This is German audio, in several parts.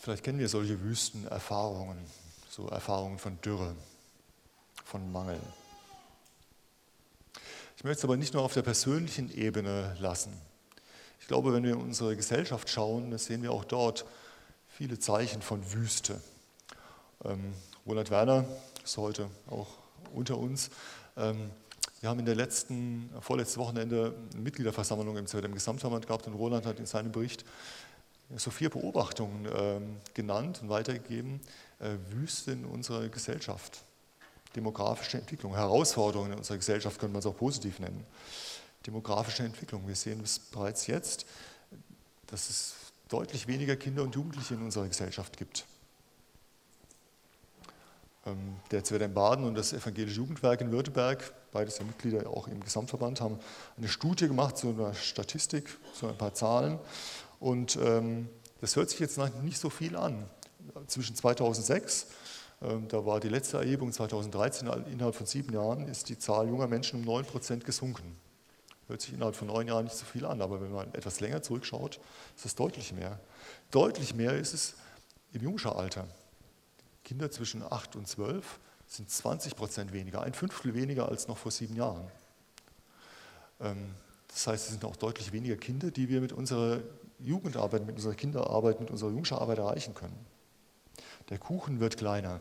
Vielleicht kennen wir solche Wüstenerfahrungen, so Erfahrungen von Dürre, von Mangel. Ich möchte es aber nicht nur auf der persönlichen Ebene lassen. Ich glaube, wenn wir in unsere Gesellschaft schauen, dann sehen wir auch dort viele Zeichen von Wüste. Roland Werner ist heute auch unter uns. Wir haben in der vorletzten Wochenende eine Mitgliederversammlung im Gesamtverband gehabt und Roland hat in seinem Bericht so 4 Beobachtungen genannt und weitergegeben. Wüste in unserer Gesellschaft, demografische Entwicklung, Herausforderungen in unserer Gesellschaft könnte man es auch positiv nennen. Demografische Entwicklung, wir sehen es bereits jetzt, dass es deutlich weniger Kinder und Jugendliche in unserer Gesellschaft gibt. Der ZWD in Baden und das Evangelische Jugendwerk in Württemberg, beides ja Mitglieder auch im Gesamtverband, haben eine Studie gemacht zu einer Statistik, zu ein paar Zahlen. Und das hört sich jetzt nicht so viel an. Zwischen 2006, da war die letzte Erhebung 2013, innerhalb von 7 Jahren ist die Zahl junger Menschen um 9% gesunken. Hört sich innerhalb von 9 Jahren nicht so viel an, aber wenn man etwas länger zurückschaut, ist es deutlich mehr. Deutlich mehr ist es im Jungscharalter. Kinder zwischen 8 und 12 sind 20% weniger, 1/5 weniger als noch vor 7 Jahren. Das heißt, es sind auch deutlich weniger Kinder, die wir mit unserer Jugendarbeit, mit unserer Kinderarbeit, mit unserer Jungschararbeit erreichen können. Der Kuchen wird kleiner.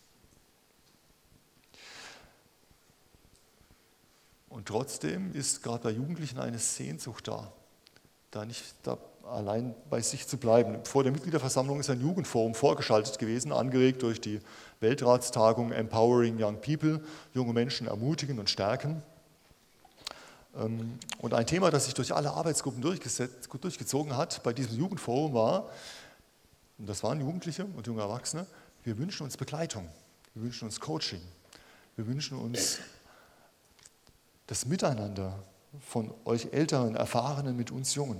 Und trotzdem ist gerade bei Jugendlichen eine Sehnsucht da nicht allein bei sich zu bleiben. Vor der Mitgliederversammlung ist ein Jugendforum vorgeschaltet gewesen, angeregt durch die Weltratstagung Empowering Young People, junge Menschen ermutigen und stärken. Und ein Thema, das sich durch alle Arbeitsgruppen durchgezogen hat bei diesem Jugendforum war, und das waren Jugendliche und junge Erwachsene, wir wünschen uns Begleitung, wir wünschen uns Coaching, wir wünschen uns das Miteinander von euch Älteren, Erfahrenen mit uns Jungen.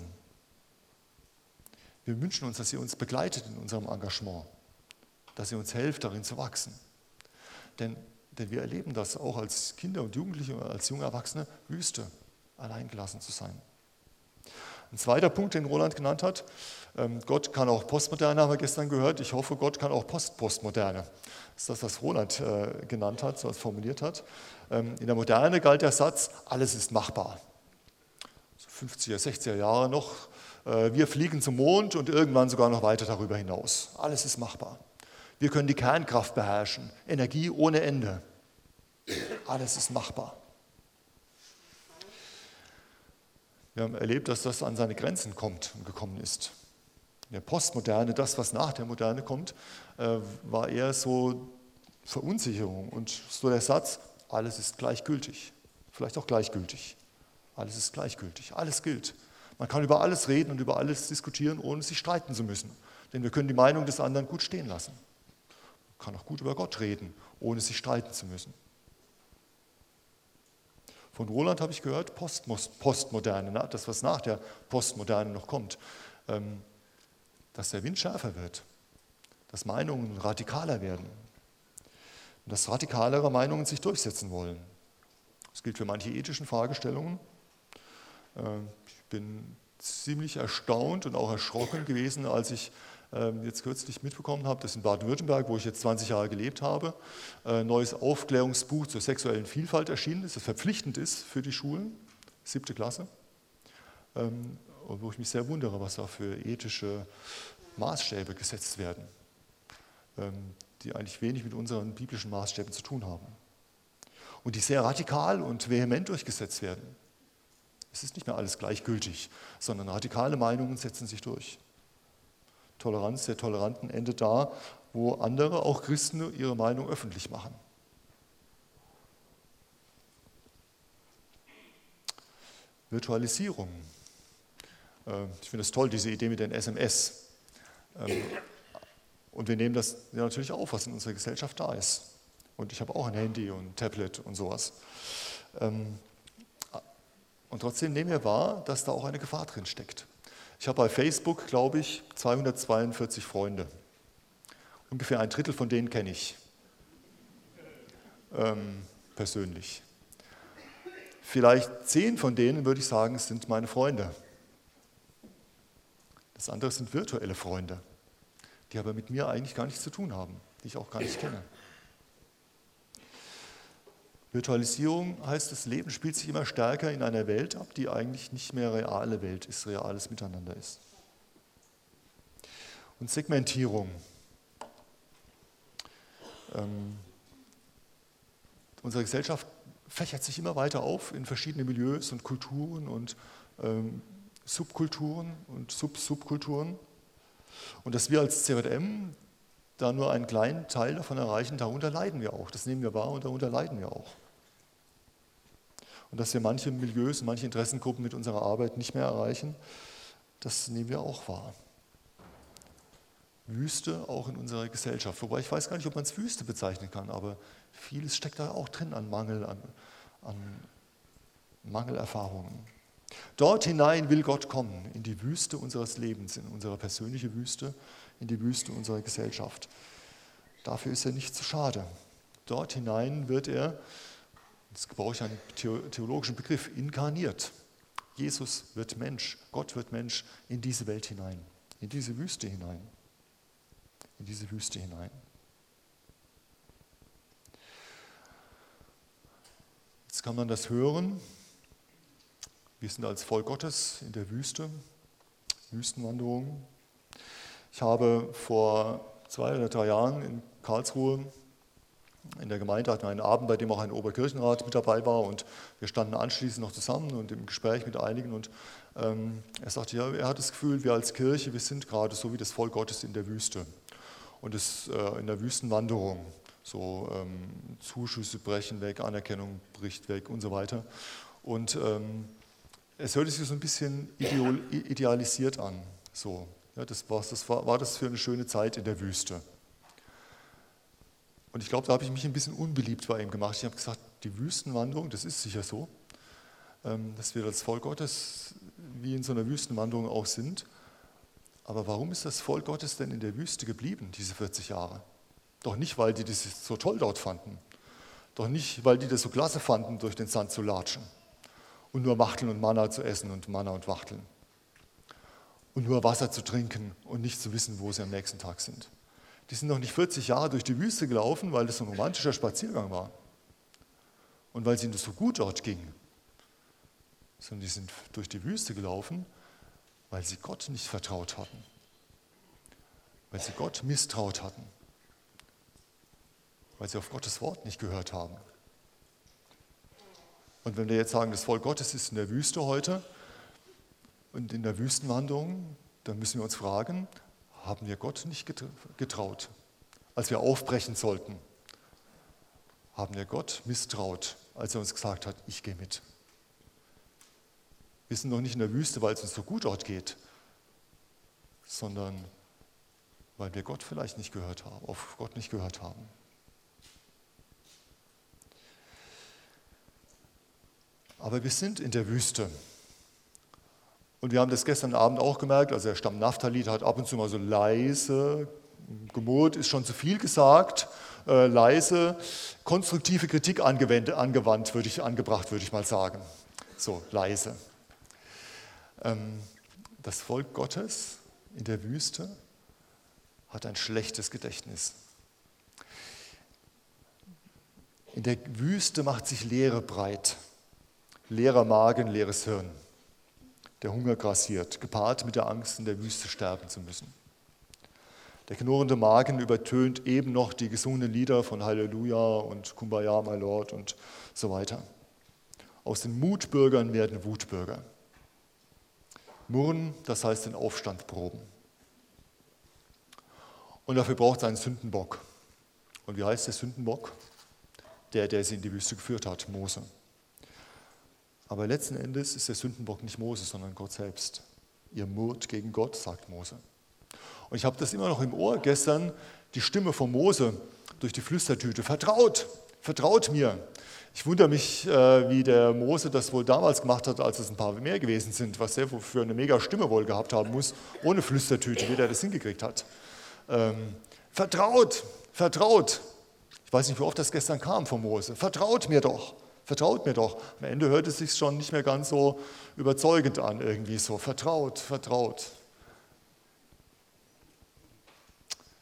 Wir wünschen uns, dass ihr uns begleitet in unserem Engagement, dass ihr uns helft, darin zu wachsen. Denn wir erleben das auch als Kinder und Jugendliche oder als junge Erwachsene, Wüste, alleingelassen zu sein. Ein zweiter Punkt, den Roland genannt hat, Gott kann auch Postmoderne, haben wir gestern gehört. Ich hoffe, Gott kann auch Postmoderne. Das ist das, was Roland genannt hat, so was formuliert hat. In der Moderne galt der Satz, alles ist machbar. So 50er, 60er Jahre noch, wir fliegen zum Mond und irgendwann sogar noch weiter darüber hinaus. Alles ist machbar. Wir können die Kernkraft beherrschen, Energie ohne Ende. Alles ist machbar. Wir haben erlebt, dass das an seine Grenzen kommt und gekommen ist. In der Postmoderne, das, was nach der Moderne kommt, war eher so Verunsicherung und so der Satz, alles ist gleichgültig. Vielleicht auch gleichgültig. Alles ist gleichgültig, alles gilt. Man kann über alles reden und über alles diskutieren, ohne sich streiten zu müssen. Denn wir können die Meinung des anderen gut stehen lassen. Man kann auch gut über Gott reden, ohne sich streiten zu müssen. Von Roland habe ich gehört, Postmoderne, das, was nach der Postmoderne noch kommt, dass der Wind schärfer wird, dass Meinungen radikaler werden und dass radikalere Meinungen sich durchsetzen wollen. Das gilt für manche ethischen Fragestellungen. Ich bin ziemlich erstaunt und auch erschrocken gewesen, als ich jetzt kürzlich mitbekommen habe, dass in Baden-Württemberg, wo ich jetzt 20 Jahre gelebt habe, ein neues Aufklärungsbuch zur sexuellen Vielfalt erschienen ist, das verpflichtend ist für die Schulen, 7. Klasse, und wo ich mich sehr wundere, was da für ethische Maßstäbe gesetzt werden, die eigentlich wenig mit unseren biblischen Maßstäben zu tun haben und die sehr radikal und vehement durchgesetzt werden. Es ist nicht mehr alles gleichgültig, sondern radikale Meinungen setzen sich durch. Toleranz der Toleranten endet da, wo andere, auch Christen, ihre Meinung öffentlich machen. Virtualisierung. Ich finde es toll, diese Idee mit den SMS. Und wir nehmen das ja natürlich auf, was in unserer Gesellschaft da ist. Und ich habe auch ein Handy und ein Tablet und sowas. Und trotzdem nehmen wir wahr, dass da auch eine Gefahr drin steckt. Ich habe bei Facebook, glaube ich, 242 Freunde. Ungefähr 1/3 von denen kenne ich persönlich. Vielleicht 10 von denen, würde ich sagen, sind meine Freunde. Das andere sind virtuelle Freunde, die aber mit mir eigentlich gar nichts zu tun haben, die ich auch gar nicht kenne. Virtualisierung heißt, das Leben spielt sich immer stärker in einer Welt ab, die eigentlich nicht mehr reale Welt ist, reales Miteinander ist. Und Segmentierung. Unsere Gesellschaft fächert sich immer weiter auf in verschiedene Milieus und Kulturen und Subkulturen und Subkulturen. Und dass wir als CJM da nur einen kleinen Teil davon erreichen, darunter leiden wir auch. Das nehmen wir wahr und darunter leiden wir auch. Und dass wir manche Milieus, manche Interessengruppen mit unserer Arbeit nicht mehr erreichen, das nehmen wir auch wahr. Wüste auch in unserer Gesellschaft. Wobei ich weiß gar nicht, ob man es Wüste bezeichnen kann, aber vieles steckt da auch drin an Mangel, an Mangelerfahrungen. Dort hinein will Gott kommen, in die Wüste unseres Lebens, in unsere persönliche Wüste, in die Wüste unserer Gesellschaft. Dafür ist er nicht zu schade. Dort hinein wird er, jetzt brauche ich einen theologischen Begriff, inkarniert. Jesus wird Mensch, Gott wird Mensch in diese Welt hinein, in diese Wüste hinein. In diese Wüste hinein. Jetzt kann man das hören. Wir sind als Volk Gottes in der Wüste, Wüstenwanderung. Ich habe vor 2 oder 3 Jahren in Karlsruhe in der Gemeinde hatten wir einen Abend, bei dem auch ein Oberkirchenrat mit dabei war und wir standen anschließend noch zusammen und im Gespräch mit einigen und er sagte, ja, er hat das Gefühl, wir als Kirche, wir sind gerade so wie das Volk Gottes in der Wüste. Und es in der Wüstenwanderung, so Zuschüsse brechen weg, Anerkennung bricht weg und so weiter. Und es hörte sich so ein bisschen idealisiert an. So, ja, war das für eine schöne Zeit in der Wüste. Und ich glaube, da habe ich mich ein bisschen unbeliebt bei ihm gemacht. Ich habe gesagt, die Wüstenwanderung, das ist sicher so, dass wir als Volk Gottes wie in so einer Wüstenwanderung auch sind. Aber warum ist das Volk Gottes denn in der Wüste geblieben, diese 40 Jahre? Doch nicht, weil die das so toll dort fanden. Doch nicht, weil die das so klasse fanden, durch den Sand zu latschen. Und nur Wachteln und Manna zu essen und Manna und Wachteln. Und nur Wasser zu trinken und nicht zu wissen, wo sie am nächsten Tag sind. Die sind noch nicht 40 Jahre durch die Wüste gelaufen, weil das so ein romantischer Spaziergang war. Und weil es ihnen so gut dort ging. Sondern die sind durch die Wüste gelaufen, weil sie Gott nicht vertraut hatten, weil sie Gott misstraut hatten, weil sie auf Gottes Wort nicht gehört haben. Und wenn wir jetzt sagen, das Volk Gottes ist in der Wüste heute und in der Wüstenwanderung, dann müssen wir uns fragen, haben wir Gott nicht getraut, als wir aufbrechen sollten? Haben wir Gott misstraut, als er uns gesagt hat, ich gehe mit? Wir sind noch nicht in der Wüste, weil es uns so gut dort geht, sondern weil wir Gott vielleicht nicht gehört haben, auf Gott nicht gehört haben. Aber wir sind in der Wüste. Und wir haben das gestern Abend auch gemerkt, also der Stamm Naphtali hat ab und zu mal so leise gemurrt, ist schon zu viel gesagt, leise, konstruktive Kritik angebracht, würde ich mal sagen. So, leise. Das Volk Gottes in der Wüste hat ein schlechtes Gedächtnis. In der Wüste macht sich Leere breit. Leerer Magen, leeres Hirn. Der Hunger grassiert, gepaart mit der Angst, in der Wüste sterben zu müssen. Der knurrende Magen übertönt eben noch die gesungenen Lieder von Halleluja und Kumbaya, my Lord und so weiter. Aus den Mutbürgern werden Wutbürger. Murren, das heißt den Aufstand proben. Und dafür braucht es einen Sündenbock. Und wie heißt der Sündenbock? Der sie in die Wüste geführt hat, Mose. Aber letzten Endes ist der Sündenbock nicht Mose, sondern Gott selbst. Ihr murrt gegen Gott, sagt Mose. Und ich habe das immer noch im Ohr gestern, die Stimme von Mose durch die Flüstertüte. Vertraut, vertraut mir. Ich wundere mich, wie der Mose das wohl damals gemacht hat, als es ein paar mehr gewesen sind, was er für eine mega Stimme wohl gehabt haben muss, ohne Flüstertüte, wie der das hingekriegt hat. Vertraut, vertraut. Ich weiß nicht, wie oft das gestern kam von Mose. Vertraut mir doch, vertraut mir doch. Am Ende hört es sich schon nicht mehr ganz so überzeugend an, irgendwie so. Vertraut, vertraut.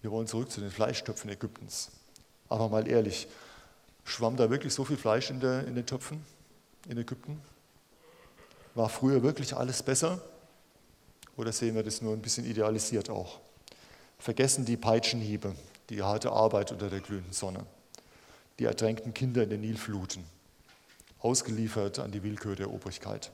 Wir wollen zurück zu den Fleischtöpfen Ägyptens. Aber mal ehrlich, schwamm da wirklich so viel Fleisch in den Töpfen in Ägypten? War früher wirklich alles besser? Oder sehen wir das nur ein bisschen idealisiert auch? Vergessen die Peitschenhiebe, die harte Arbeit unter der glühenden Sonne, die ertränkten Kinder in den Nilfluten, ausgeliefert an die Willkür der Obrigkeit.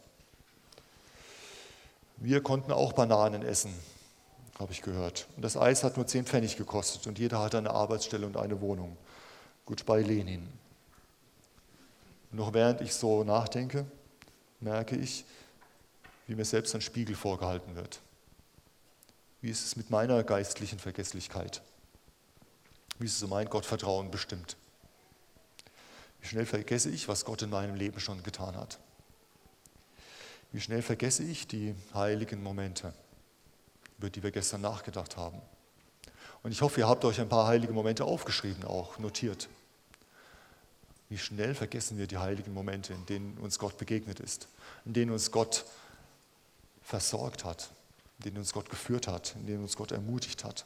Wir konnten auch Bananen essen, habe ich gehört. Und das Eis hat nur 10 Pfennig gekostet und jeder hatte eine Arbeitsstelle und eine Wohnung. Goodbye Lenin. Noch während ich so nachdenke, merke ich, wie mir selbst ein Spiegel vorgehalten wird. Wie ist es mit meiner geistlichen Vergesslichkeit? Wie ist es um mein Gottvertrauen bestimmt? Wie schnell vergesse ich, was Gott in meinem Leben schon getan hat? Wie schnell vergesse ich die heiligen Momente, über die wir gestern nachgedacht haben? Und ich hoffe, ihr habt euch ein paar heilige Momente aufgeschrieben, auch notiert. Wie schnell vergessen wir die heiligen Momente, in denen uns Gott begegnet ist, in denen uns Gott versorgt hat, in denen uns Gott geführt hat, in denen uns Gott ermutigt hat.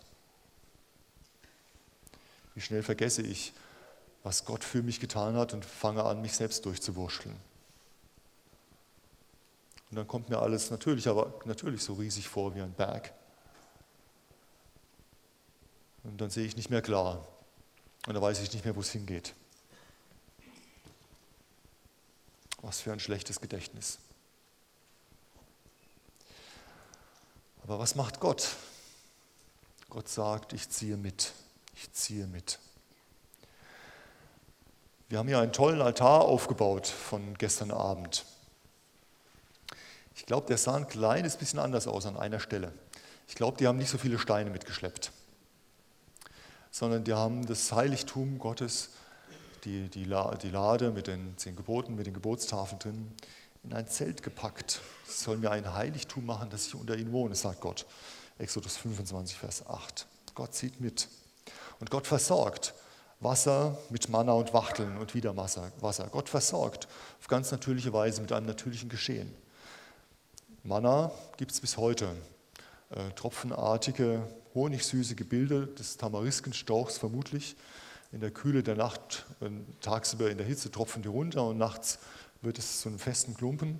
Wie schnell vergesse ich, was Gott für mich getan hat und fange an, mich selbst durchzuwurschteln. Und dann kommt mir alles natürlich so riesig vor wie ein Berg. Und dann sehe ich nicht mehr klar. Und dann weiß ich nicht mehr, wo es hingeht. Was für ein schlechtes Gedächtnis. Aber was macht Gott? Gott sagt, ich ziehe mit. Ich ziehe mit. Wir haben hier einen tollen Altar aufgebaut von gestern Abend. Ich glaube, der sah ein kleines bisschen anders aus an einer Stelle. Ich glaube, die haben nicht so viele Steine mitgeschleppt, sondern die haben das Heiligtum Gottes, die Lade mit den 10 Geboten, mit den Gebotstafeln drin, in ein Zelt gepackt. Sie sollen mir ein Heiligtum machen, dass ich unter ihnen wohne, sagt Gott. Exodus 25, Vers 8. Gott zieht mit. Und Gott versorgt Wasser mit Manna und Wachteln und wieder Wasser. Gott versorgt auf ganz natürliche Weise mit einem natürlichen Geschehen. Manna gibt es bis heute. Tropfenartige, honigsüße Gebilde des Tamariskenstrauchs vermutlich. In der Kühle der Nacht, tagsüber in der Hitze tropfen die runter und nachts wird es zu einem festen Klumpen,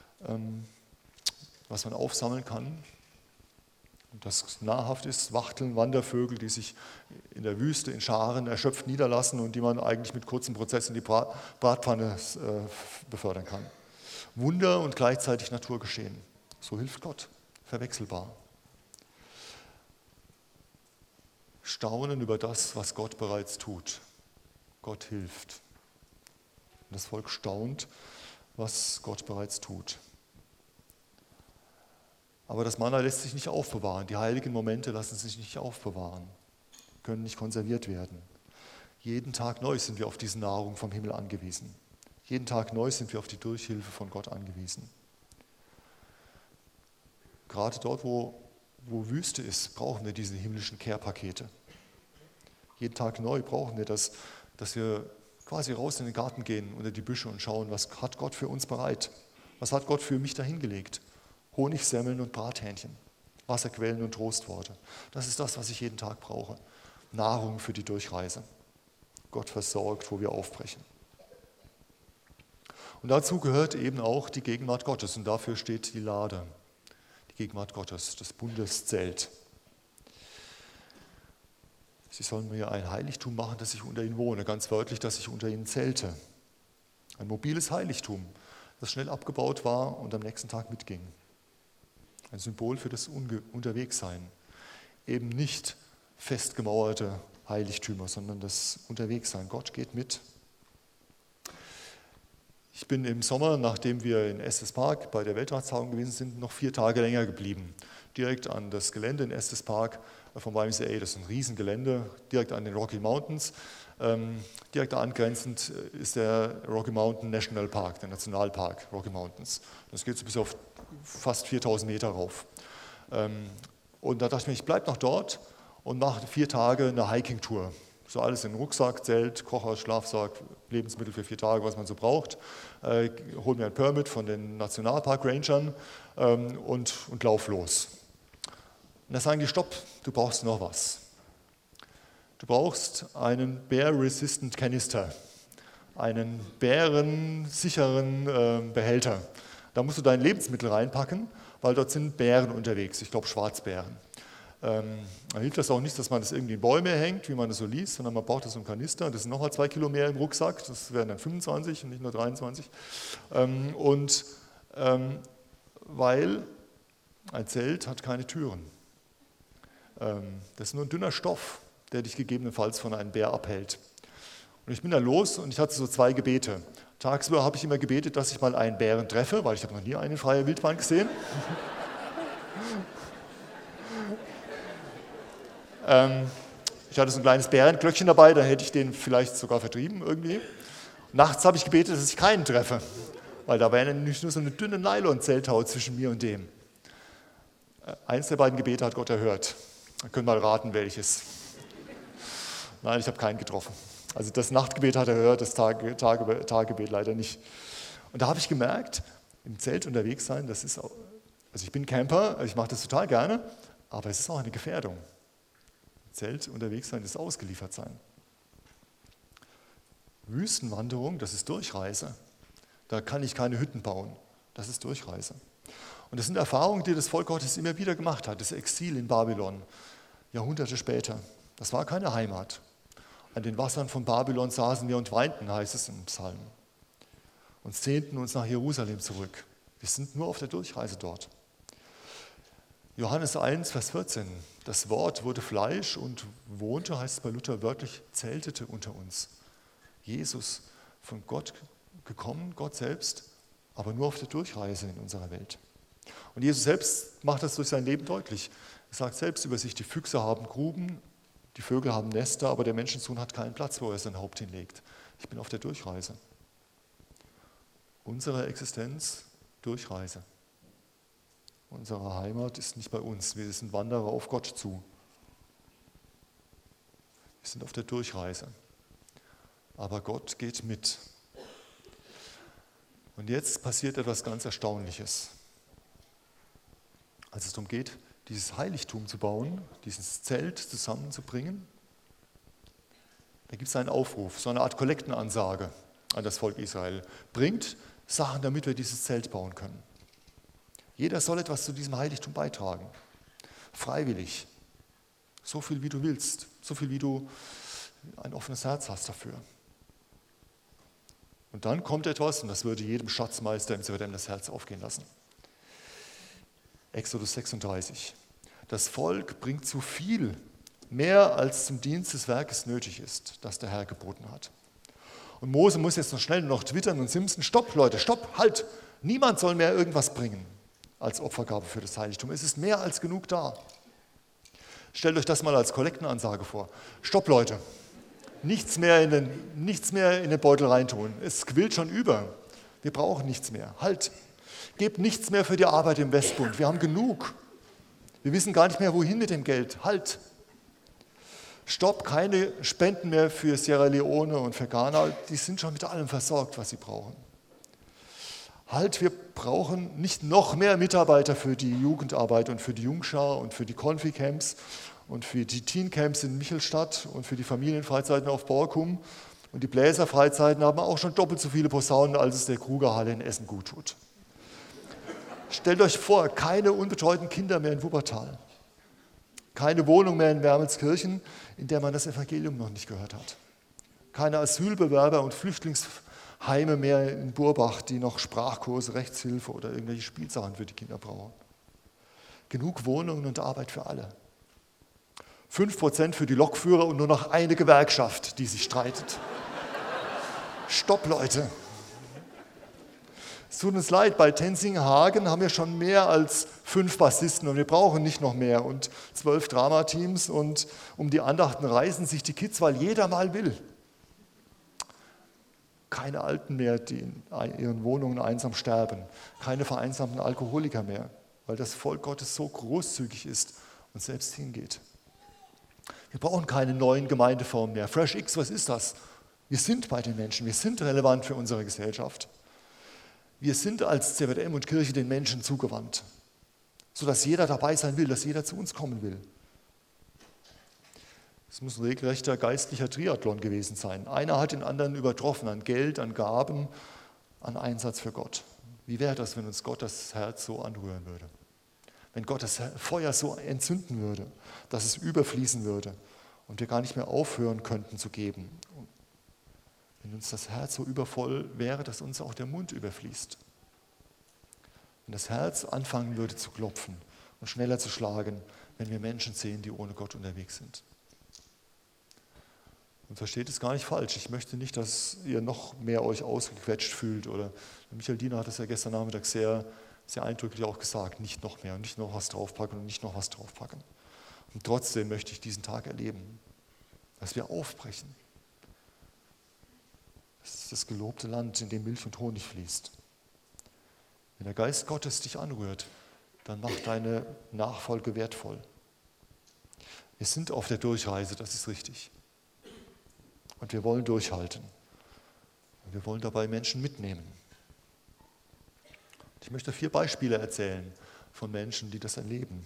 was man aufsammeln kann. Und das nahrhaft ist, Wachteln, Wandervögel, die sich in der Wüste in Scharen erschöpft niederlassen und die man eigentlich mit kurzem Prozess in die Bratpfanne befördern kann. Wunder und gleichzeitig Naturgeschehen. So hilft Gott, verwechselbar. Staunen über das, was Gott bereits tut. Gott hilft. Und das Volk staunt, was Gott bereits tut. Aber das Manna lässt sich nicht aufbewahren. Die heiligen Momente lassen sich nicht aufbewahren, können nicht konserviert werden. Jeden Tag neu sind wir auf diese Nahrung vom Himmel angewiesen. Jeden Tag neu sind wir auf die Durchhilfe von Gott angewiesen. Gerade dort, wo Wüste ist, brauchen wir diese himmlischen Care-Pakete. Jeden Tag neu brauchen wir das, dass wir quasi raus in den Garten gehen, unter die Büsche und schauen, was hat Gott für uns bereit? Was hat Gott für mich dahingelegt? Honigsemmeln und Brathähnchen, Wasserquellen und Trostworte. Das ist das, was ich jeden Tag brauche. Nahrung für die Durchreise. Gott versorgt, wo wir aufbrechen. Und dazu gehört eben auch die Gegenwart Gottes. Und dafür steht die Lade. Die Gegenwart Gottes, das Bundeszelt. Sie sollen mir ein Heiligtum machen, dass ich unter ihnen wohne. Ganz wörtlich, dass ich unter ihnen zelte. Ein mobiles Heiligtum, das schnell abgebaut war und am nächsten Tag mitging. Ein Symbol für das Unterwegssein. Eben nicht festgemauerte Heiligtümer, sondern das Unterwegssein. Gott geht mit. Ich bin im Sommer, nachdem wir in Estes Park bei der Weltratstagung gewesen sind, noch 4 Tage länger geblieben. Direkt an das Gelände in Estes Park vom YMCA, das ist ein Riesengelände, direkt an den Rocky Mountains. Direkt angrenzend ist der Rocky Mountain National Park, der Nationalpark Rocky Mountains. Das geht so bis auf fast 4000 Meter rauf. Und da dachte ich mir, ich bleibe noch dort und mache 4 Tage eine Hiking-Tour. So alles in Rucksack, Zelt, Kocher, Schlafsack, Lebensmittel für 4 Tage, was man so braucht. Hol mir ein Permit von den Nationalpark-Rangern und lauf los. Und da sagen die, stopp, du brauchst noch was. Du brauchst einen Bear-Resistant Canister, einen bärensicheren Behälter. Da musst du dein Lebensmittel reinpacken, weil dort sind Bären unterwegs, ich glaube Schwarzbären. Da hilft das auch nicht, dass man das irgendwie in Bäume hängt, wie man das so liest, sondern man braucht das so einen Kanister. Das sind nochmal 2 Kilo mehr im Rucksack, das wären dann 25 und nicht nur 23. Weil ein Zelt hat keine Türen. Das ist nur ein dünner Stoff, der dich gegebenenfalls von einem Bär abhält. Und ich bin da los und ich hatte so 2 Gebete. Tagsüber habe ich immer gebetet, dass ich mal einen Bären treffe, weil ich habe noch nie einen in freier Wildbahn gesehen. Ich hatte so ein kleines Bärenglöckchen dabei, da hätte ich den vielleicht sogar vertrieben irgendwie. Nachts habe ich gebetet, dass ich keinen treffe, weil da wäre nämlich nur so eine dünne Nylon-Zelthaut zwischen mir und dem. Eins der beiden Gebete hat Gott erhört. Ihr könnt mal raten, welches. Nein, ich habe keinen getroffen. Also das Nachtgebet hat er gehört, das Taggebet leider nicht. Und da habe ich gemerkt, im Zelt unterwegs sein, das ist auch, also ich bin Camper, ich mache das total gerne, aber es ist auch eine Gefährdung. Im Zelt unterwegs sein ist ausgeliefert sein. Wüstenwanderung, das ist Durchreise. Da kann ich keine Hütten bauen. Das ist Durchreise. Und das sind Erfahrungen, die das Volk Gottes immer wieder gemacht hat. Das Exil in Babylon, Jahrhunderte später. Das war keine Heimat. An den Wassern von Babylon saßen wir und weinten, heißt es im Psalm. Und sehnten uns nach Jerusalem zurück. Wir sind nur auf der Durchreise dort. Johannes 1, Vers 14. Das Wort wurde Fleisch und wohnte, heißt es bei Luther wörtlich, zeltete unter uns. Jesus, von Gott gekommen, Gott selbst, aber nur auf der Durchreise in unserer Welt. Und Jesus selbst macht das durch sein Leben deutlich. Er sagt selbst über sich, die Füchse haben Gruben, die Vögel haben Nester, aber der Menschensohn hat keinen Platz, wo er sein Haupt hinlegt. Ich bin auf der Durchreise. Unsere Existenz, Durchreise. Unsere Heimat ist nicht bei uns, wir sind Wanderer auf Gott zu. Wir sind auf der Durchreise. Aber Gott geht mit. Und jetzt passiert etwas ganz Erstaunliches. Als es darum geht, dieses Heiligtum zu bauen, dieses Zelt zusammenzubringen, da gibt es einen Aufruf, so eine Art Kollektenansage an das Volk Israel. Bringt Sachen, damit wir dieses Zelt bauen können. Jeder soll etwas zu diesem Heiligtum beitragen. Freiwillig. So viel, wie du willst. So viel, wie du ein offenes Herz hast dafür. Und dann kommt etwas, und das würde jedem Schatzmeister im CWM das Herz aufgehen lassen. Exodus 36. Das Volk bringt zu viel, mehr als zum Dienst des Werkes nötig ist, das der Herr geboten hat. Und Mose muss jetzt noch schnell noch twittern und Simpson, stopp Leute, stopp, halt, niemand soll mehr irgendwas bringen als Opfergabe für das Heiligtum. Es ist mehr als genug da. Stellt euch das mal als Kollektenansage vor. Stopp Leute, nichts mehr in den Beutel reintun, es quillt schon über, wir brauchen nichts mehr, halt. Gebt nichts mehr für die Arbeit im Westbund, wir haben genug. Wir wissen gar nicht mehr, wohin mit dem Geld, halt. Stopp, keine Spenden mehr für Sierra Leone und für Ghana, die sind schon mit allem versorgt, was sie brauchen. Halt, wir brauchen nicht noch mehr Mitarbeiter für die Jugendarbeit und für die Jungschar und für die Konfi-Camps und für die Teen-Camps in Michelstadt und für die Familienfreizeiten auf Borkum. Und die Bläserfreizeiten haben auch schon doppelt so viele Posaunen, als es der Krugerhalle in Essen gut tut. Stellt euch vor, keine unbetreuten Kinder mehr in Wuppertal. Keine Wohnung mehr in Wermelskirchen, in der man das Evangelium noch nicht gehört hat. Keine Asylbewerber und Flüchtlingsheime mehr in Burbach, die noch Sprachkurse, Rechtshilfe oder irgendwelche Spielsachen für die Kinder brauchen. Genug Wohnungen und Arbeit für alle. 5% für die Lokführer und nur noch eine Gewerkschaft, die sich streitet. Stopp, Leute! Es tut uns leid, bei Tenzing-Hagen haben wir schon mehr als 5 Bassisten und wir brauchen nicht noch mehr und 12 Dramateams und um die Andachten reißen sich die Kids, weil jeder mal will. Keine Alten mehr, die in ihren Wohnungen einsam sterben, keine vereinsamten Alkoholiker mehr, weil das Volk Gottes so großzügig ist und selbst hingeht. Wir brauchen keine neuen Gemeindeformen mehr. Fresh X, was ist das? Wir sind bei den Menschen, wir sind relevant für unsere Gesellschaft. Wir sind als CWM und Kirche den Menschen zugewandt, sodass jeder dabei sein will, dass jeder zu uns kommen will. Es muss ein regelrechter geistlicher Triathlon gewesen sein. Einer hat den anderen übertroffen an Geld, an Gaben, an Einsatz für Gott. Wie wäre das, wenn uns Gott das Herz so anrühren würde? Wenn Gott das Feuer so entzünden würde, dass es überfließen würde und wir gar nicht mehr aufhören könnten zu geben. Wenn uns das Herz so übervoll wäre, dass uns auch der Mund überfließt. Wenn das Herz anfangen würde zu klopfen und schneller zu schlagen, wenn wir Menschen sehen, die ohne Gott unterwegs sind. Und versteht es gar nicht falsch. Ich möchte nicht, dass ihr noch mehr euch ausgequetscht fühlt. Oder Michael Diener hat es ja gestern Nachmittag sehr, sehr eindrücklich auch gesagt. Nicht noch mehr und nicht noch was draufpacken und nicht noch was draufpacken. Und trotzdem möchte ich diesen Tag erleben, dass wir aufbrechen. Das ist das gelobte Land, in dem Milch und Honig fließt. Wenn der Geist Gottes dich anrührt, dann macht deine Nachfolge wertvoll. Wir sind auf der Durchreise, das ist richtig. Und wir wollen durchhalten. Und wir wollen dabei Menschen mitnehmen. Ich möchte 4 Beispiele erzählen von Menschen, die das erleben.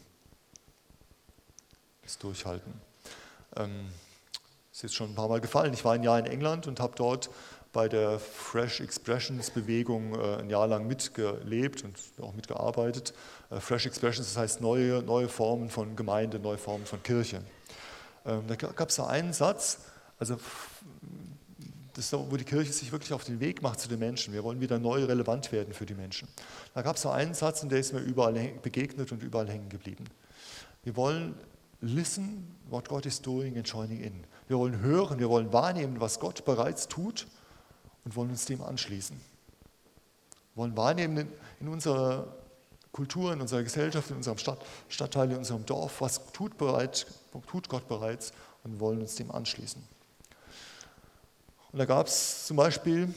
Das Durchhalten. Ist jetzt schon ein paar Mal gefallen. Ich war ein Jahr in England und habe dort bei der Fresh Expressions Bewegung ein Jahr lang mitgelebt und auch mitgearbeitet. Fresh Expressions, das heißt neue Formen von Gemeinde, neue Formen von Kirche. Da gab es da einen Satz, also das ist da, wo die Kirche sich wirklich auf den Weg macht zu den Menschen. Wir wollen wieder neu relevant werden für die Menschen. Da gab es da einen Satz, und der ist mir überall begegnet und überall hängen geblieben. Wir wollen listen what God is doing and joining in. Wir wollen hören, wir wollen wahrnehmen, was Gott bereits tut und wollen uns dem anschließen. Wir wollen wahrnehmen in unserer Kultur, in unserer Gesellschaft, in unserem Stadtteil, in unserem Dorf, was tut Gott bereits und wollen uns dem anschließen. Und da gab es zum Beispiel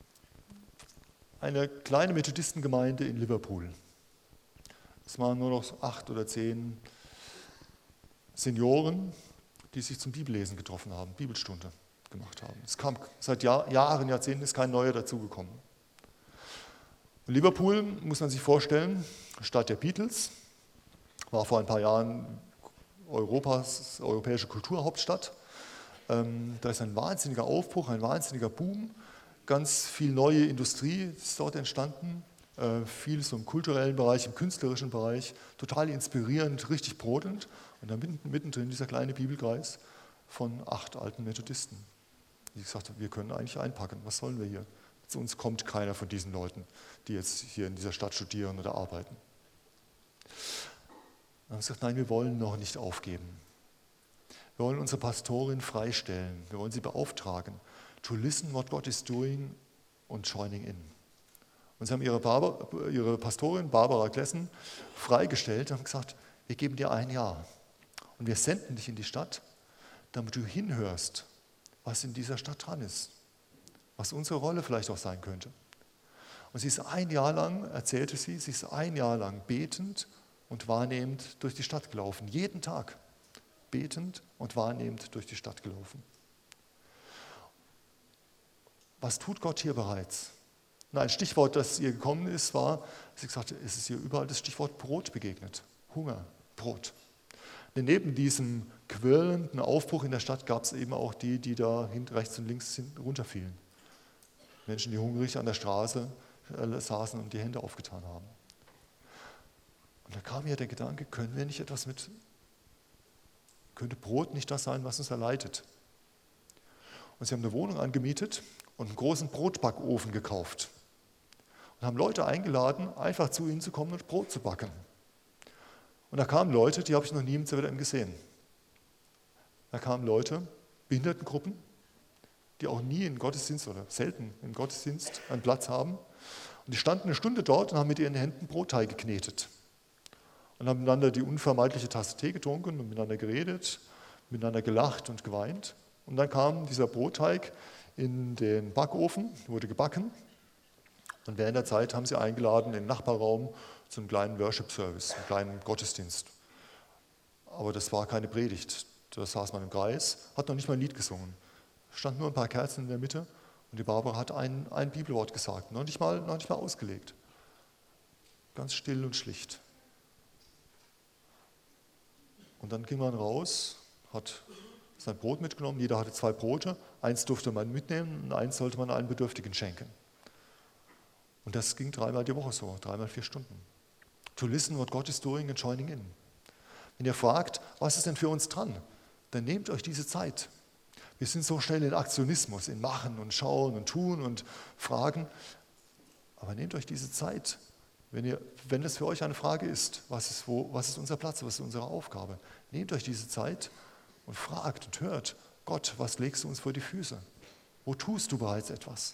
eine kleine Methodistengemeinde in Liverpool. Es waren nur noch 8 oder 10 Senioren, die sich zum Bibellesen getroffen haben, Bibelstunde gemacht haben. Es kam seit Jahren, Jahrzehnten ist kein neuer dazugekommen. Und Liverpool, muss man sich vorstellen, Stadt der Beatles, war vor ein paar Jahren europäische Kulturhauptstadt. Da ist ein wahnsinniger Aufbruch, ein wahnsinniger Boom, ganz viel neue Industrie ist dort entstanden, viel so im kulturellen Bereich, im künstlerischen Bereich, total inspirierend, richtig brodelnd. Und dann mittendrin dieser kleine Bibelkreis von 8 alten Methodisten, die gesagt haben, wir können eigentlich einpacken, was sollen wir hier? Zu uns kommt keiner von diesen Leuten, die jetzt hier in dieser Stadt studieren oder arbeiten. Dann haben sie gesagt, nein, wir wollen noch nicht aufgeben. Wir wollen unsere Pastorin freistellen, wir wollen sie beauftragen, to listen what God is doing und joining in. Und sie haben ihre Pastorin Barbara Klessen freigestellt und haben gesagt, wir geben dir 1 Jahr und wir senden dich in die Stadt, damit du hinhörst, was in dieser Stadt dran ist, was unsere Rolle vielleicht auch sein könnte. Und sie ist 1 Jahr lang, erzählte sie ist 1 Jahr lang betend und wahrnehmend durch die Stadt gelaufen, jeden Tag. Betend und wahrnehmend durch die Stadt gelaufen. Was tut Gott hier bereits? Na, ein Stichwort, das ihr gekommen ist, war, sie gesagt hat, es ist ihr überall das Stichwort Brot begegnet. Hunger, Brot. Denn neben diesem quirlenden Aufbruch in der Stadt gab es eben auch die da rechts und links runterfielen. Menschen, die hungrig an der Straße saßen und die Hände aufgetan haben. Und da kam mir der Gedanke, können wir nicht etwas mit könnte Brot nicht das sein, was uns erleidet? Und sie haben eine Wohnung angemietet und einen großen Brotbackofen gekauft. Und haben Leute eingeladen, einfach zu ihnen zu kommen und Brot zu backen. Und da kamen Leute, die habe ich noch nie im ZWM gesehen. Da kamen Leute, Behindertengruppen, die auch nie in Gottesdienst oder selten im Gottesdienst einen Platz haben. Und die standen 1 Stunde dort und haben mit ihren Händen Brotteig geknetet. Und haben miteinander die unvermeidliche Tasse Tee getrunken und miteinander geredet, miteinander gelacht und geweint. Und dann kam dieser Brotteig in den Backofen, wurde gebacken. Und während der Zeit haben sie eingeladen in den Nachbarraum zu einem kleinen Worship-Service, einem kleinen Gottesdienst. Aber das war keine Predigt. Da saß man im Kreis, hat noch nicht mal ein Lied gesungen. Es standen nur ein paar Kerzen in der Mitte und die Barbara hat ein Bibelwort gesagt, noch nicht mal ausgelegt. Ganz still und schlicht. Und dann ging man raus, hat sein Brot mitgenommen, jeder hatte 2 Brote, eins durfte man mitnehmen und eins sollte man einem Bedürftigen schenken. Und das ging 3-mal die Woche so, 3-mal 4 Stunden. To listen what God is doing and joining in. Wenn ihr fragt, was ist denn für uns dran, dann nehmt euch diese Zeit. Wir sind so schnell in Aktionismus, in Machen und Schauen und Tun und Fragen. Aber nehmt euch diese Zeit, wenn das für euch eine Frage ist, was ist unser Platz, was ist unsere Aufgabe, nehmt euch diese Zeit und fragt und hört, Gott, was legst du uns vor die Füße? Wo tust du bereits etwas?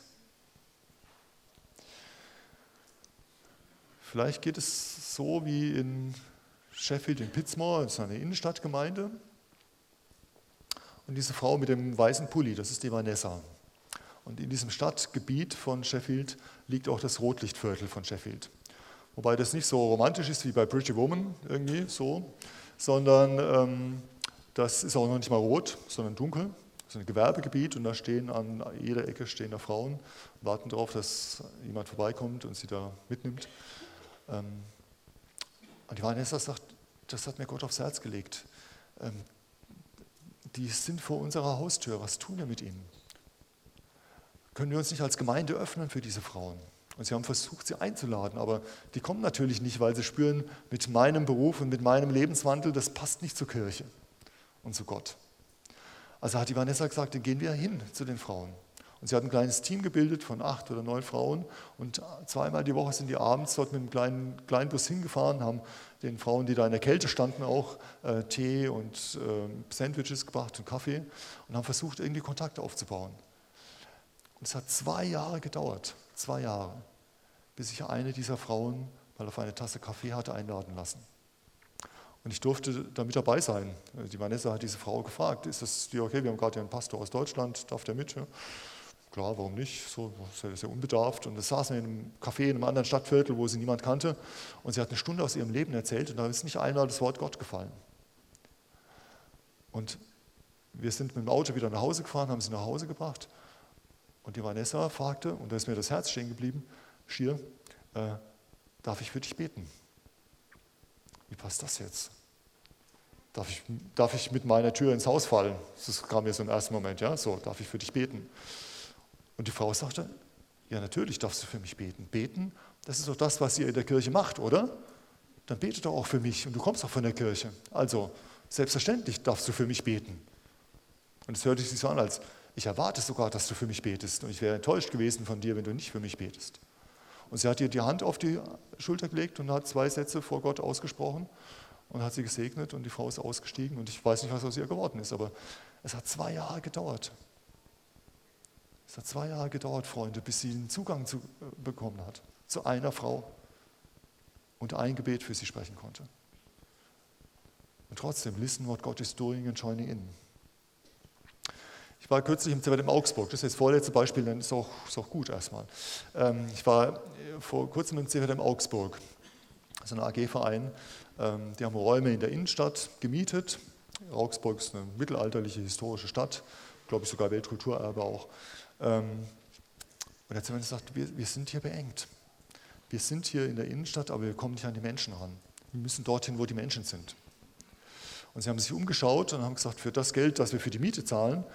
Vielleicht geht es so wie in Sheffield in Pittsmore, das ist eine Innenstadtgemeinde. Und diese Frau mit dem weißen Pulli, das ist die Vanessa. Und in diesem Stadtgebiet von Sheffield liegt auch das Rotlichtviertel von Sheffield. Wobei das nicht so romantisch ist wie bei Pretty Woman irgendwie so, sondern das ist auch noch nicht mal rot, sondern dunkel. Das ist ein Gewerbegebiet und da stehen an jeder Ecke stehen da Frauen, warten darauf, dass jemand vorbeikommt und sie da mitnimmt. Und die Vanessa sagt, das hat mir Gott aufs Herz gelegt. Die sind vor unserer Haustür, was tun wir mit ihnen? Können wir uns nicht als Gemeinde öffnen für diese Frauen? Und sie haben versucht, sie einzuladen, aber die kommen natürlich nicht, weil sie spüren, mit meinem Beruf und mit meinem Lebenswandel, das passt nicht zur Kirche und zu Gott. Also hat die Vanessa gesagt, dann gehen wir hin zu den Frauen. Und sie hat ein kleines Team gebildet von 8 oder 9 Frauen und 2-mal die Woche sind die abends dort mit einem kleinen Bus hingefahren, haben den Frauen, die da in der Kälte standen, auch Tee und Sandwiches gebracht und Kaffee und haben versucht, irgendwie Kontakt aufzubauen. Und es hat 2 Jahre gedauert, 2 Jahre, bis ich eine dieser Frauen mal auf eine Tasse Kaffee hatte einladen lassen. Und ich durfte da mit dabei sein. Die Vanessa hat diese Frau gefragt, ist das dir okay, wir haben gerade hier einen Pastor aus Deutschland, darf der mit? Ja? Klar, warum nicht? So sehr, sehr unbedarft. Und das saßen in einem Café in einem anderen Stadtviertel, wo sie niemand kannte. Und sie hat eine Stunde aus ihrem Leben erzählt und da ist nicht einmal das Wort Gott gefallen. Und wir sind mit dem Auto wieder nach Hause gefahren, haben sie nach Hause gebracht. Und die Vanessa fragte, und da ist mir das Herz stehen geblieben, schier, darf ich für dich beten? Wie passt das jetzt? Darf ich mit meiner Tür ins Haus fallen? Das kam mir so im ersten Moment, ja, so, darf ich für dich beten? Und die Frau sagte, ja, natürlich darfst du für mich beten. Beten, das ist doch das, was ihr in der Kirche macht, oder? Dann bete doch auch für mich und du kommst auch von der Kirche. Also, selbstverständlich darfst du für mich beten. Und es hörte sich so an, als ich erwarte sogar, dass du für mich betest. Und ich wäre enttäuscht gewesen von dir, wenn du nicht für mich betest. Und sie hat ihr die Hand auf die Schulter gelegt und hat 2 Sätze vor Gott ausgesprochen und hat sie gesegnet und die Frau ist ausgestiegen. Und ich weiß nicht, was aus ihr geworden ist, aber es hat 2 Jahre gedauert. Es hat 2 Jahre gedauert, Freunde, bis sie einen Zugang bekommen hat zu einer Frau und ein Gebet für sie sprechen konnte. Und trotzdem, listen what God is doing and joining in. Ich war kürzlich im ZWM Augsburg, das ist das vorletzte Beispiel, dann ist auch gut erstmal. Ich war vor kurzem im ZWM Augsburg, das ist ein AG-Verein, die haben Räume in der Innenstadt gemietet. Augsburg ist eine mittelalterliche, historische Stadt, glaube ich sogar Weltkulturerbe auch. Und der ZWM sagt, wir sind hier beengt. Wir sind hier in der Innenstadt, aber wir kommen nicht an die Menschen ran. Wir müssen dorthin, wo die Menschen sind. Und sie haben sich umgeschaut und haben gesagt, für das Geld, das wir für die Miete zahlen,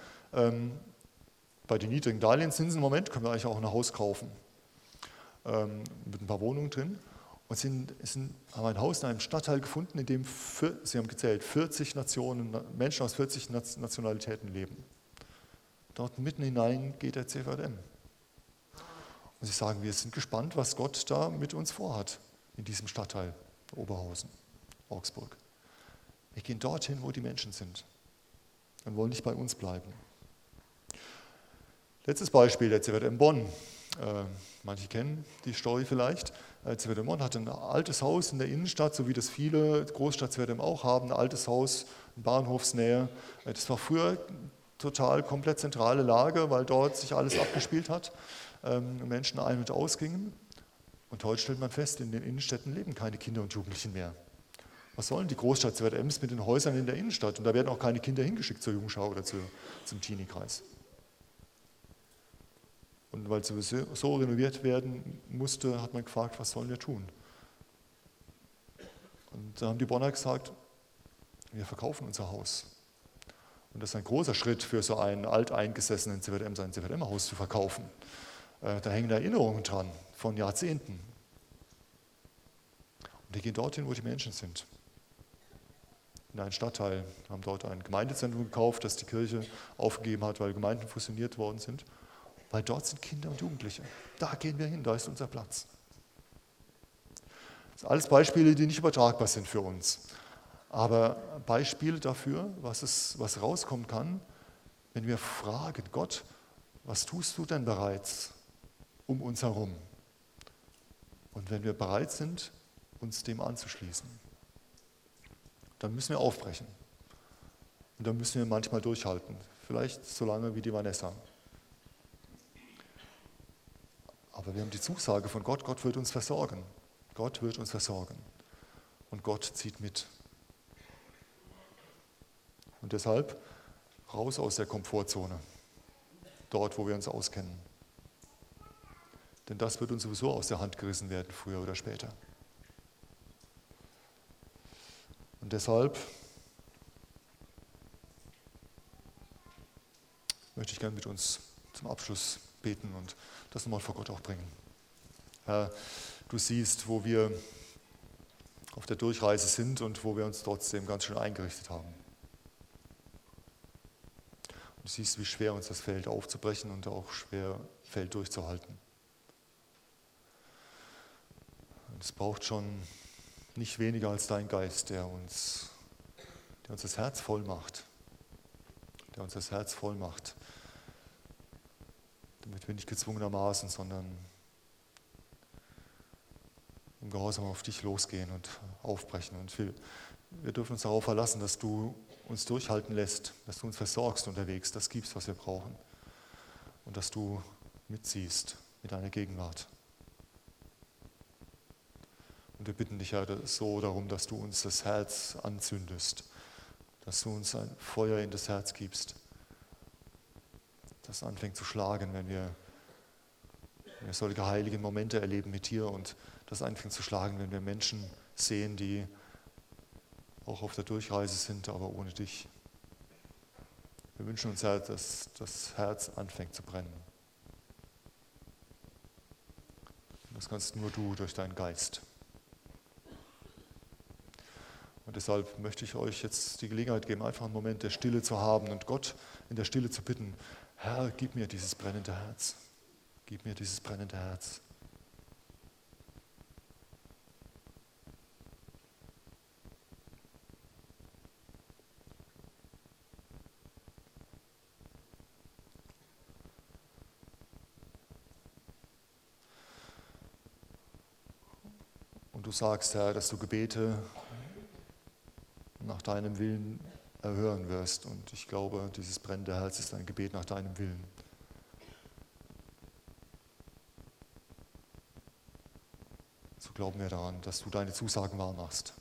bei den niedrigen Darlehenszinsen im Moment können wir eigentlich auch ein Haus kaufen, mit ein paar Wohnungen drin. Und haben ein Haus in einem Stadtteil gefunden, in dem, sie haben gezählt, 40 Menschen aus 40 Nationalitäten leben. Dort mitten hinein geht der CVM. Und sie sagen, wir sind gespannt, was Gott da mit uns vorhat, in diesem Stadtteil Oberhausen, Augsburg. Wir gehen dorthin, wo die Menschen sind und wollen nicht bei uns bleiben. Letztes Beispiel, der CVM Bonn. Manche kennen die Story vielleicht. CVM Bonn hatte ein altes Haus in der Innenstadt, so wie das viele Großstadt-CVM auch haben, ein altes Haus in Bahnhofsnähe. Das war früher total komplett zentrale Lage, weil dort sich alles abgespielt hat, Menschen ein- und ausgingen. Und heute stellt man fest, in den Innenstädten leben keine Kinder und Jugendlichen mehr. Was sollen die Großstadt-CVMs mit den Häusern in der Innenstadt? Und da werden auch keine Kinder hingeschickt zur Jungschau oder zum Teenie-Kreis. Und weil sowieso so renoviert werden musste, hat man gefragt, was sollen wir tun? Und da haben die Bonner gesagt, wir verkaufen unser Haus Und das ist ein großer Schritt für so einen alteingesessenen CVM, sein CVM-Haus zu verkaufen. Da hängen Erinnerungen dran von Jahrzehnten. Und die gehen dorthin, wo die Menschen sind. In einen Stadtteil, haben dort ein Gemeindezentrum gekauft, das die Kirche aufgegeben hat, weil Gemeinden fusioniert worden sind. Weil dort sind Kinder und Jugendliche. Da gehen wir hin, da ist unser Platz. Das sind alles Beispiele, die nicht übertragbar sind für uns. Aber Beispiele dafür, was rauskommen kann, wenn wir fragen, Gott, was tust du denn bereits um uns herum? Und wenn wir bereit sind, uns dem anzuschließen, dann müssen wir aufbrechen. Und dann müssen wir manchmal durchhalten. Vielleicht so lange wie die Vanessa. Aber wir haben die Zusage von Gott, Gott wird uns versorgen. Gott wird uns versorgen. Und Gott zieht mit. Und deshalb raus aus der Komfortzone. Dort, wo wir uns auskennen. Denn das wird uns sowieso aus der Hand gerissen werden, früher oder später. Und deshalb möchte ich gerne mit uns zum Abschluss beten und das nochmal vor Gott auch bringen. Herr, du siehst, wo wir auf der Durchreise sind und wo wir uns trotzdem ganz schön eingerichtet haben. Du siehst, wie schwer uns das fällt, aufzubrechen und auch schwer fällt, durchzuhalten. Und es braucht schon nicht weniger als dein Geist, der uns das Herz voll macht. Der uns das Herz voll macht. Damit wir nicht gezwungenermaßen, sondern im Gehorsam auf dich losgehen und aufbrechen. Und wir dürfen uns darauf verlassen, dass du uns durchhalten lässt, dass du uns versorgst unterwegs, das gibst, was wir brauchen. Und dass du mitziehst mit deiner Gegenwart. Und wir bitten dich, Herr, so darum, dass du uns das Herz anzündest, dass du uns ein Feuer in das Herz gibst, das anfängt zu schlagen, wenn wir solche heiligen Momente erleben mit dir und das anfängt zu schlagen, wenn wir Menschen sehen, die auch auf der Durchreise sind, aber ohne dich. Wir wünschen uns, Herr, dass das Herz anfängt zu brennen. Und das kannst nur du durch deinen Geist. Und deshalb möchte ich euch jetzt die Gelegenheit geben, einfach einen Moment der Stille zu haben und Gott in der Stille zu bitten, Herr, gib mir dieses brennende Herz. Gib mir dieses brennende Herz. Und du sagst, Herr, dass du Gebete nach deinem Willen erhören wirst. Und ich glaube, dieses brennende Herz ist ein Gebet nach deinem Willen. So glauben wir daran, dass du deine Zusagen wahr machst.